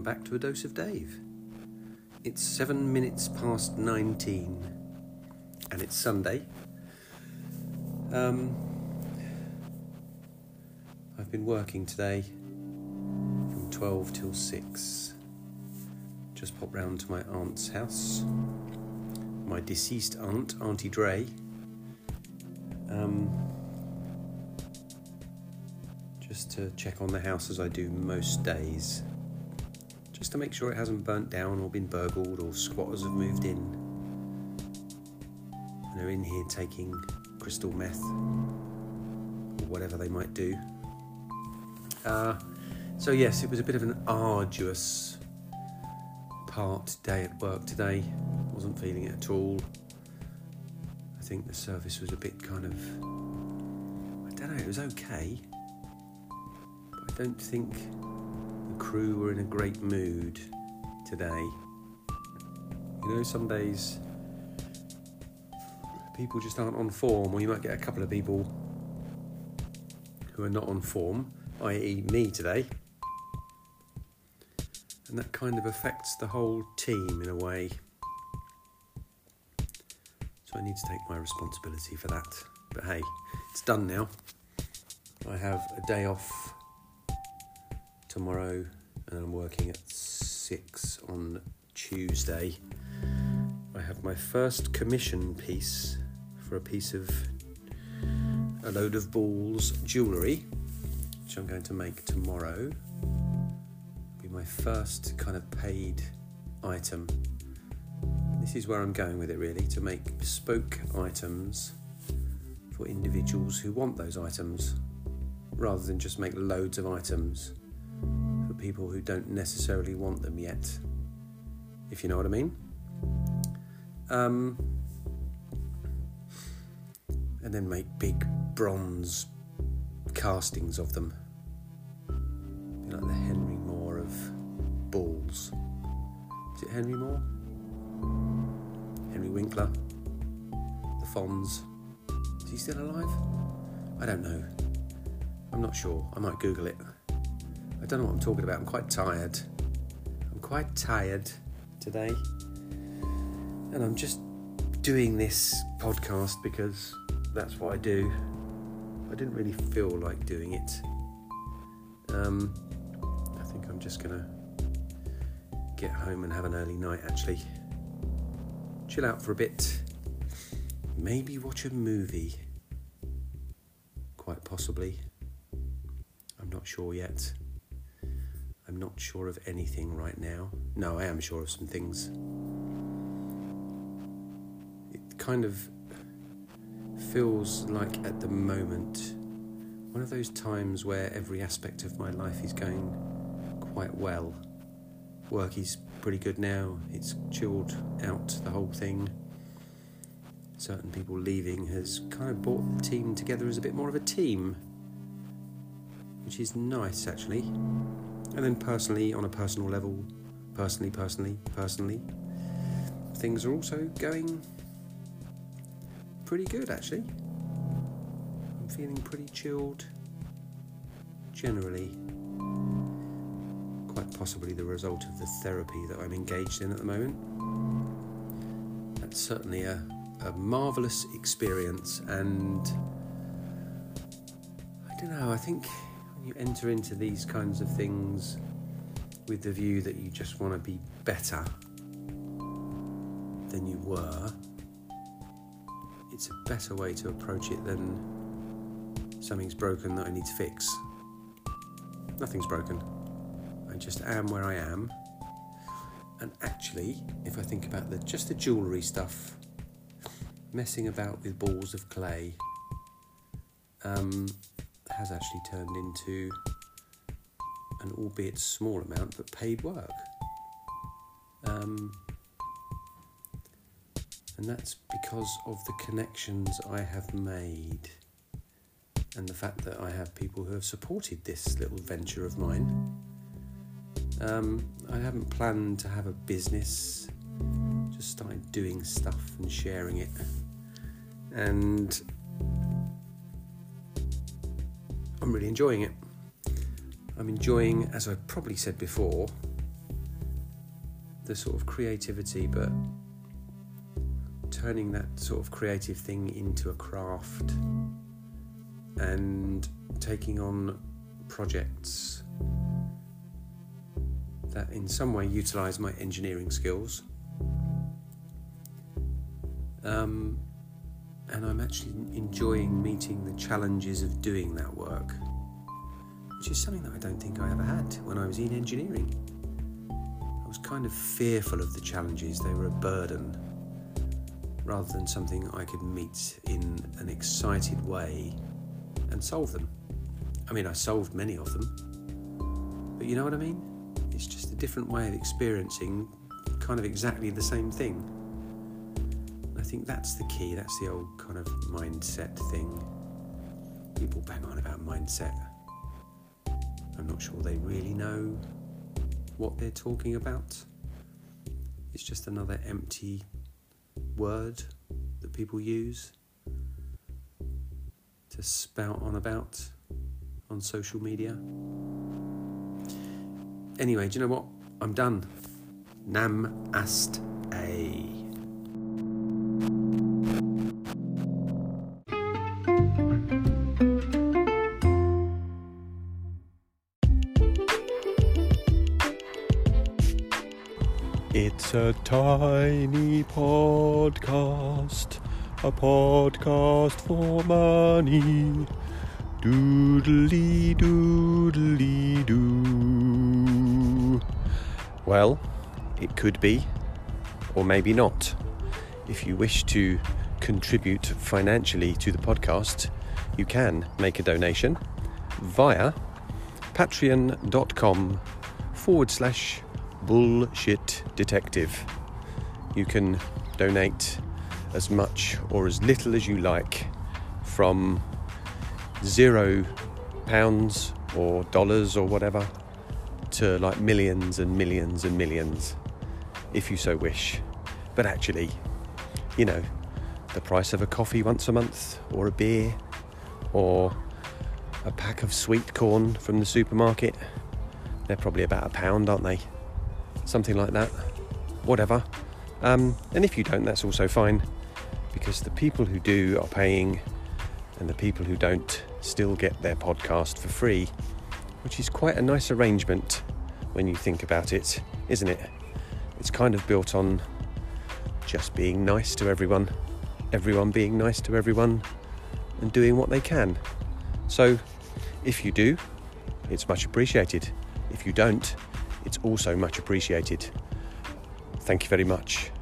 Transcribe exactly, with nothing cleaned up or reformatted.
back to A Dose of Dave. It's seven minutes past nineteen, and it's Sunday. Um, I've been working today from twelve till six. Just popped round to my aunt's house, my deceased aunt, Auntie Dre. Um, just to check on the house as I do most days. Just to make sure it hasn't burnt down or been burgled or squatters have moved in. And they're in here taking crystal meth or whatever they might do. Uh, so yes, it was a bit of an arduous part day at work today. Wasn't feeling it at all. I think the service was a bit kind of, I don't know, it was okay. But I don't think the crew were in a great mood today. You know, some days people just aren't on form, or you might get a couple of people who are not on form, that is me today. And that kind of affects the whole team in a way. So I need to take my responsibility for that. But hey, it's done now. I have a day off tomorrow, and I'm working at six on Tuesday. I have my first commission piece for a piece of a load of balls jewellery, which I'm going to make tomorrow. It'll be my first kind of paid item. This is where I'm going with it, really, to make bespoke items for individuals who want those items, rather than just make loads of items for people who don't necessarily want them yet, if you know what I mean. Um, and then make big bronze castings of them, you know, like the Henry Moore of balls. Is it Henry Moore? Henry Winkler? The Fonz? Is he still alive? I don't know. I'm not sure. I might Google it. I don't know what I'm talking about. I'm quite tired. I'm quite tired today. And I'm just doing this podcast because that's what I do. I didn't really feel like doing it. Um, I think I'm just going to get home and have an early night, actually. Chill out for a bit. Maybe watch a movie. Quite possibly. I'm not sure yet. I'm not sure of anything right now. No, I am sure of some things. It kind of feels like at the moment one of those times where every aspect of my life is going quite well. Work is pretty good now. It's chilled out, the whole thing. Certain people leaving has kind of brought the team together as a bit more of a team, which is nice, actually. And then personally, on a personal level, personally, personally, personally, things are also going pretty good, actually. I'm feeling pretty chilled, generally. Quite possibly the result of the therapy that I'm engaged in at the moment. That's certainly a, a marvellous experience, and I don't know, I think when you enter into these kinds of things with the view that you just want to be better than you were, it's a better way to approach it than something's broken that I need to fix. Nothing's broken. I just am where I am. And actually, if I think about the just the jewellery stuff, messing about with balls of clay um, has actually turned into an albeit small amount but paid work. Um, and that's because of the connections I have made and the fact that I have people who have supported this little venture of mine. Um, I haven't planned to have a business, just started doing stuff and sharing it. And I'm really enjoying it. I'm enjoying, as I've probably said before, the sort of creativity, but turning that sort of creative thing into a craft and taking on projects that in some way utilise my engineering skills. Um, and I'm actually enjoying meeting the challenges of doing that work, which is something that I don't think I ever had when I was in engineering. I was kind of fearful of the challenges. They were a burden rather than something I could meet in an excited way and solve them. I mean, I solved many of them, but you know what I mean? It's just a different way of experiencing kind of exactly the same thing. I think that's the key. That's the old kind of mindset thing. People bang on about mindset. I'm not sure they really know what they're talking about. It's just another empty word that people use to spout on about on social media. Anyway, do you know what? I'm done. Nam ast a. It's a tiny podcast, a podcast for money. Doodly doodly doo. Well, it could be, or maybe not. If you wish to contribute financially to the podcast, you can make a donation via patreon.com forward slash bullshit detective. You can donate as much or as little as you like, from zero pounds or dollars or whatever to like millions and millions and millions, if you so wish. But actually, you know, the price of a coffee once a month, or a beer, or a pack of sweet corn from the supermarket, they're probably about a pound, aren't they? Something like that. Whatever. Um, and if you don't, that's also fine, because the people who do are paying, and the people who don't still get their podcast for free, which is quite a nice arrangement when you think about it, isn't it? It's kind of built on just being nice to everyone, everyone being nice to everyone, and doing what they can. So, if you do, it's much appreciated. If you don't, it's also much appreciated. Thank you very much.